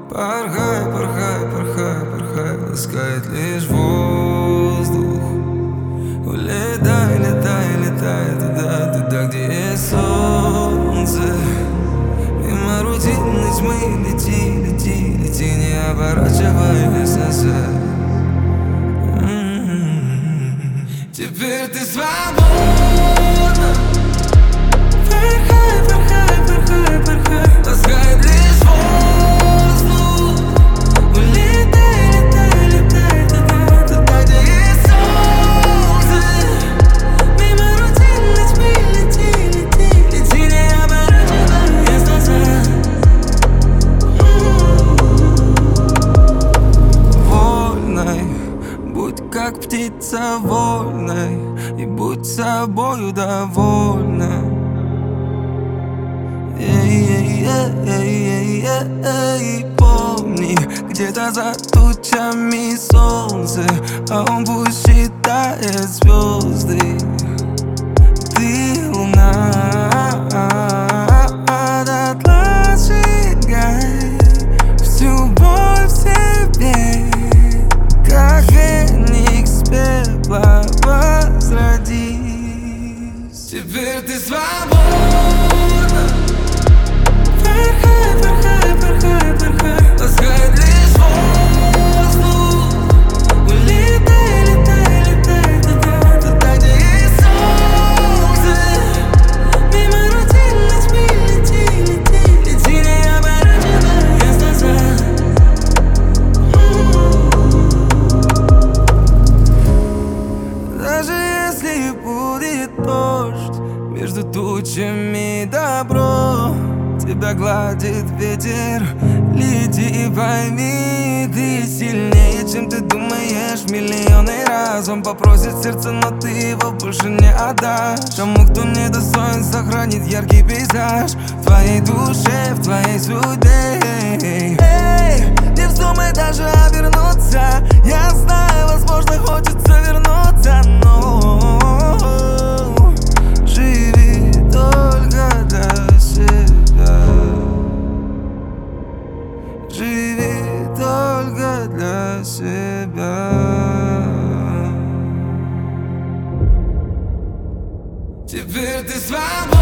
Порхай, порхай, порхай, порхай, ласкает лишь воздух. Улетай, летай, летай туда, туда, где есть солнце. Мимо рутинной тьмы лети, лети, лети, не оборачиваясь назад. Теперь ты свободна. Порхай, порхай, порхай, порхай, ласкает лишь воздух. Улетай, летай, летай туда, туда, где есть солнце. Мимо рутинной тьмы лети, лети, лети, не оборачиваясь назад. Вольной, будь как птица вольной, и будь собою довольна. Эй, помни, где-то за тучами солнце, а он пусть считает звезды. Ты луна, дотла сжигай всю боль в себе, как феникс пепла возродись. Теперь ты свободна. Порхай, порхай, порхай, порхай, ласкает лишь воздух. Улетай, летай, летай туда, туда, где есть солнце. Мимо рутинной тьмы лети, лети, лети, не оборачиваясь назад. Даже если будет дождь, между тучами добро тебя гладит ветер. Лети и пойми, ты сильнее, чем ты думаешь. Миллионы раз он попросит сердце, но ты его больше не отдашь тому, кто не достоин сохранить яркий пейзаж в твоей душе, в твоей судьбе. Эй, не вздумай даже обернуться. Я знаю, возможно, хочется вернуться, но живи только для себя. Живи только для себя. Теперь ты свободна.